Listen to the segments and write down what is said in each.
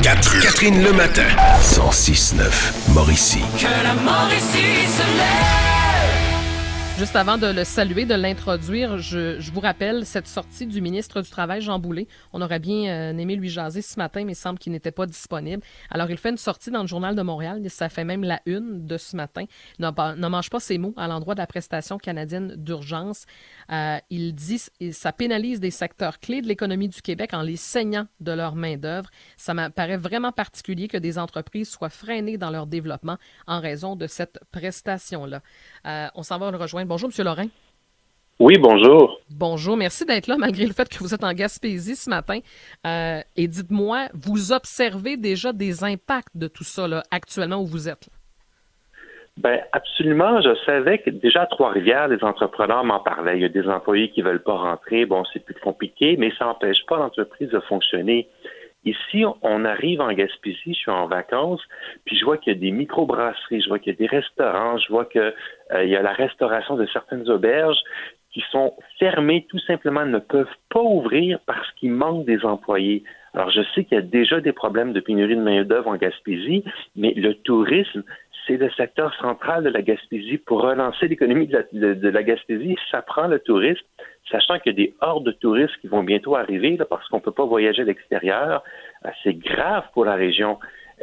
Catherine Le Matin. 106.9 Mauricie. Que la Mauricie se lève. Juste avant de le saluer, de l'introduire, je vous rappelle cette sortie du ministre du Travail, Jean Boulet. On aurait bien aimé lui jaser ce matin, mais il semble qu'il n'était pas disponible. Alors, il fait une sortie dans le Journal de Montréal. Ça fait même la une de ce matin. Il ne mange pas ses mots à l'endroit de la prestation canadienne d'urgence. Il dit que ça pénalise des secteurs clés de l'économie du Québec en les saignant de leur main-d'œuvre. Ça me paraît vraiment particulier que des entreprises soient freinées dans leur développement en raison de cette prestation-là. On s'en va le rejoindre. Bonjour, M. Lorrain. Oui, bonjour. Bonjour, merci d'être là malgré le fait que vous êtes en Gaspésie ce matin. Et dites-moi, vous observez déjà des impacts de tout ça là, actuellement où vous êtes? Ben absolument. Je savais que déjà à Trois-Rivières, les entrepreneurs m'en parlaient. Il y a des employés qui veulent pas rentrer. Bon, c'est plus compliqué, mais ça n'empêche pas l'entreprise de fonctionner. Ici, on arrive en Gaspésie, je suis en vacances, puis je vois qu'il y a des microbrasseries, je vois qu'il y a des restaurants, je vois que il y a la restauration de certaines auberges qui sont fermées, tout simplement ne peuvent pas ouvrir parce qu'il manque des employés. Alors, je sais qu'il y a déjà des problèmes de pénurie de main-d'œuvre en Gaspésie, mais le tourisme, c'est le secteur central de la Gaspésie. Pour relancer l'économie de la Gaspésie, ça prend le tourisme, sachant qu'il y a des hordes de touristes qui vont bientôt arriver là, parce qu'on ne peut pas voyager à l'extérieur. C'est grave pour la région.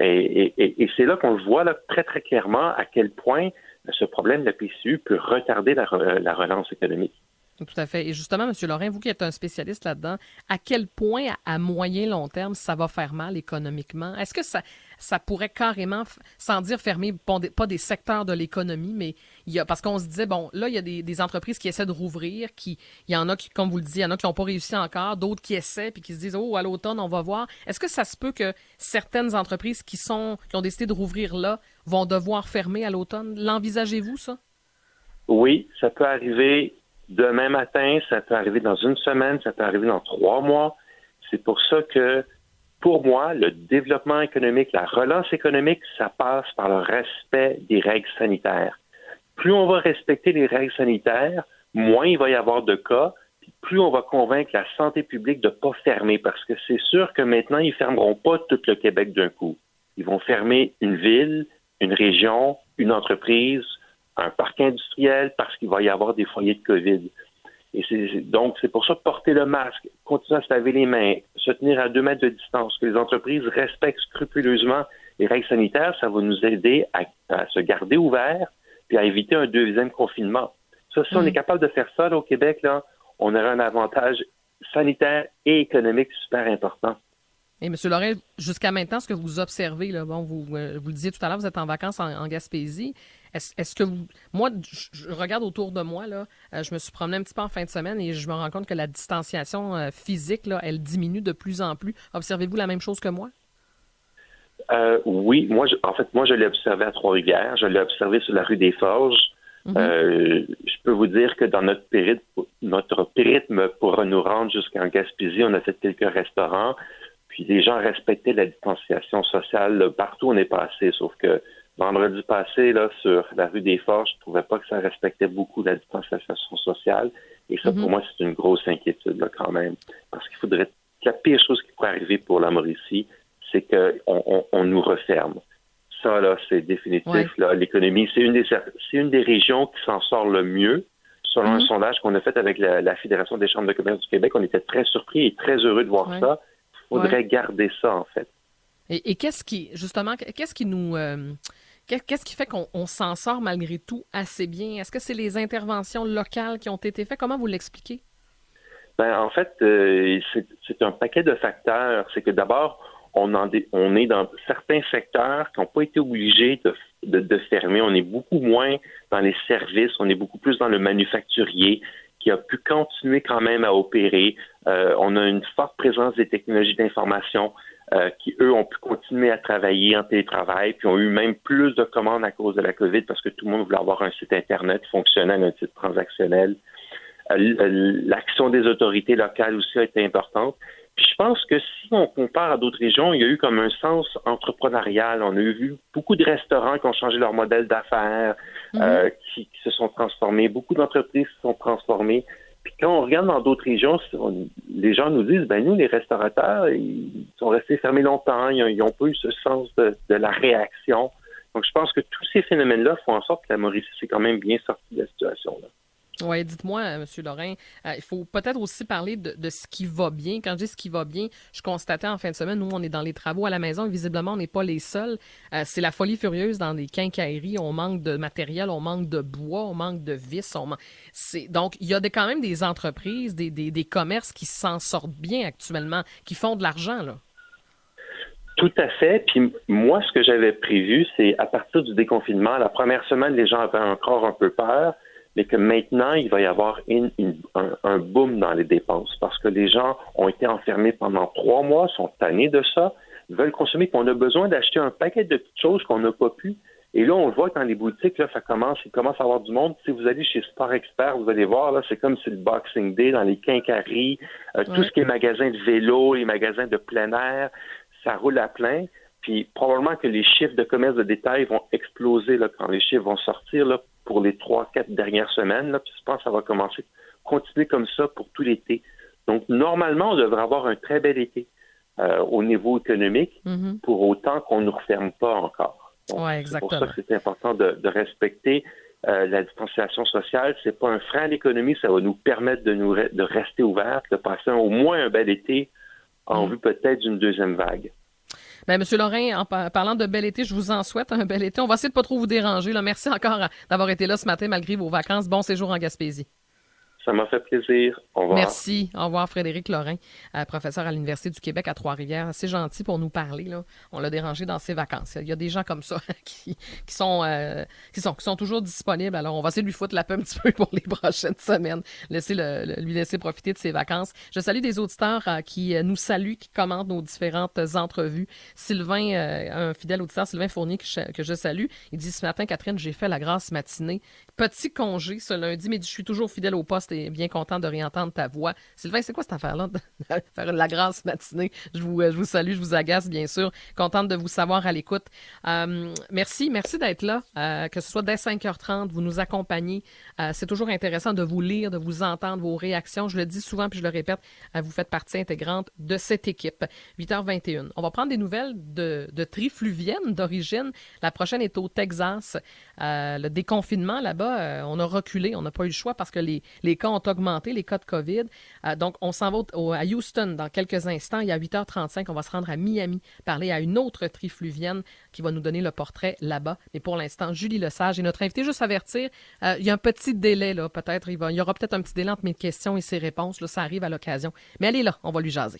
Et c'est là qu'on le voit là, très, très clairement à quel point ce problème de la PCU peut retarder la relance économique. Tout à fait. Et justement, M. Lorrain, vous qui êtes un spécialiste là-dedans, à quel point, à moyen long terme, ça va faire mal économiquement? Est-ce que ça pourrait carrément, sans dire fermer, pas des secteurs de l'économie, mais parce qu'on se disait, bon, là, il y a des entreprises qui essaient de rouvrir, il y en a qui, comme vous le dites, il y en a qui n'ont pas réussi encore, d'autres qui essaient, puis qui se disent, oh, à l'automne, on va voir. Est-ce que ça se peut que certaines entreprises qui ont décidé de rouvrir là vont devoir fermer à l'automne? L'envisagez-vous, ça? Oui, ça peut arriver. Demain matin, ça peut arriver dans une semaine, ça peut arriver dans 3 mois. C'est pour ça que, pour moi, le développement économique, la relance économique, ça passe par le respect des règles sanitaires. Plus on va respecter les règles sanitaires, moins il va y avoir de cas, puis plus on va convaincre la santé publique de ne pas fermer, parce que c'est sûr que maintenant, ils ne fermeront pas tout le Québec d'un coup. Ils vont fermer une ville, une région, une entreprise, un parc industriel, parce qu'il va y avoir des foyers de COVID. Et donc, c'est pour ça porter le masque, continuer à se laver les mains, se tenir à 2 mètres de distance, que les entreprises respectent scrupuleusement les règles sanitaires, ça va nous aider à se garder ouverts puis à éviter un deuxième confinement. Ça, si on est capable de faire ça là, au Québec, là, on aura un avantage sanitaire et économique super important. Et M. Lorrain, jusqu'à maintenant, ce que vous observez, là, bon, vous le disiez tout à l'heure, vous êtes en vacances en Gaspésie. Est-ce que vous... Moi, je regarde autour de moi, là, je me suis promené un petit peu en fin de semaine et je me rends compte que la distanciation physique, là, elle diminue de plus en plus. Observez-vous la même chose que moi? Oui, moi, je l'ai observé à Trois-Rivières. Je l'ai observé sur la rue des Forges. Je peux vous dire que dans notre périple pour nous rendre jusqu'en Gaspésie, on a fait quelques restaurants. Puis les gens respectaient la distanciation sociale là, partout où on est passé, sauf que vendredi passé, là, sur la rue des Forges, je trouvais pas que ça respectait beaucoup la distanciation sociale. Et ça, pour moi, c'est une grosse inquiétude là, quand même. Parce qu'il faudrait... La pire chose qui pourrait arriver pour la Mauricie, c'est qu'on nous referme. Ça, là, c'est définitif. Ouais. Là, l'économie, c'est une des régions qui s'en sort le mieux. Selon un sondage qu'on a fait avec la Fédération des chambres de commerce du Québec, on était très surpris et très heureux de voir ça. Il faudrait garder ça, en fait. Et qu'est-ce qui fait qu'on s'en sort malgré tout assez bien? Est-ce que c'est les interventions locales qui ont été faites? Comment vous l'expliquez? Ben, en fait, c'est un paquet de facteurs. C'est que d'abord, on est dans certains secteurs qui n'ont pas été obligés de fermer. On est beaucoup moins dans les services, on est beaucoup plus dans le manufacturier, qui a pu continuer quand même à opérer. On a une forte présence des technologies d'information qui, eux, ont pu continuer à travailler en télétravail, puis ont eu même plus de commandes à cause de la COVID parce que tout le monde voulait avoir un site Internet fonctionnel, un site transactionnel. L'action des autorités locales aussi a été importante. Puis je pense que si on compare à d'autres régions, il y a eu comme un sens entrepreneurial. On a vu beaucoup de restaurants qui ont changé leur modèle d'affaires, qui se sont transformés. Beaucoup d'entreprises se sont transformées. Puis quand on regarde dans d'autres régions, les gens nous disent, nous, les restaurateurs, ils sont restés fermés longtemps, ils n'ont pas eu ce sens de la réaction. Donc, je pense que tous ces phénomènes-là font en sorte que la Mauricie s'est quand même bien sortie de la situation-là. Oui, dites-moi, M. Lorrain, il faut peut-être aussi parler de ce qui va bien. Quand je dis ce qui va bien, je constatais en fin de semaine, nous, on est dans les travaux à la maison et visiblement, on n'est pas les seuls. C'est la folie furieuse dans les quincailleries. On manque de matériel, on manque de bois, on manque de vis. Donc, il y a quand même des entreprises, des commerces qui s'en sortent bien actuellement, qui font de l'argent, là. Tout à fait. Puis moi, ce que j'avais prévu, c'est à partir du déconfinement, la première semaine, les gens avaient encore un peu peur, mais que maintenant, il va y avoir un boom dans les dépenses parce que les gens ont été enfermés pendant 3 mois, sont tannés de ça, veulent consommer, puis on a besoin d'acheter un paquet de petites choses qu'on n'a pas pu. Et là, on le voit dans les boutiques, là, il commence à avoir du monde. Si vous allez chez Sport Expert, vous allez voir, là, c'est comme si le Boxing Day dans les quincailleries, tout ce qui est magasins de vélo, les magasins de plein air, ça roule à plein. Puis probablement que les chiffres de commerce de détail vont exploser là, quand les chiffres vont sortir là, pour les 3-4 dernières semaines. Là, puis je pense que ça va continuer comme ça pour tout l'été. Donc, normalement, on devrait avoir un très bel été au niveau économique, pour autant qu'on ne nous referme pas encore. Donc, exactement. C'est pour ça que c'est important de respecter la distanciation sociale. C'est pas un frein à l'économie, ça va nous permettre de rester ouverts, de passer au moins un bel été en vue peut-être d'une deuxième vague. Bien, M. Lorrain, en parlant de bel été, je vous en souhaite un bel été. On va essayer de pas trop vous déranger. Là. Merci encore d'avoir été là ce matin malgré vos vacances. Bon séjour en Gaspésie. Ça m'a fait plaisir. Au revoir. Merci. Au revoir, Frédéric Lorrain, professeur à l'Université du Québec à Trois-Rivières. C'est gentil pour nous parler, là. On l'a dérangé dans ses vacances. Il y a des gens comme ça qui sont toujours disponibles. Alors, on va essayer de lui foutre la paix un petit peu pour les prochaines semaines. Lui laisser profiter de ses vacances. Je salue des auditeurs qui nous saluent, qui commentent nos différentes entrevues. Sylvain, un fidèle auditeur, Sylvain Fournier, que je salue. Il dit, ce matin, Catherine, j'ai fait la grasse matinée. Petit congé ce lundi, mais je suis toujours fidèle au poste et bien content de réentendre ta voix. Sylvain, c'est quoi cette affaire-là de faire la grasse matinée? Je vous salue, je vous agace, bien sûr. Contente de vous savoir à l'écoute. Merci d'être là, que ce soit dès 5h30, vous nous accompagnez. C'est toujours intéressant de vous lire, de vous entendre, vos réactions. Je le dis souvent, puis je le répète, vous faites partie intégrante de cette équipe. 8h21. On va prendre des nouvelles de trifluviennes d'origine. La prochaine est au Texas. Le déconfinement là-bas, on a reculé, on n'a pas eu le choix parce que les cas ont augmenté, les cas de COVID. Donc, on s'en va à Houston dans quelques instants. Il y a 8h35, on va se rendre à Miami, parler à une autre trifluvienne qui va nous donner le portrait là-bas. Mais pour l'instant, Julie Lesage est notre invitée. Juste avertir, il y a un petit délai, là, peut-être. Il y aura peut-être un petit délai entre mes questions et ses réponses. Là, ça arrive à l'occasion. Mais elle est là, on va lui jaser.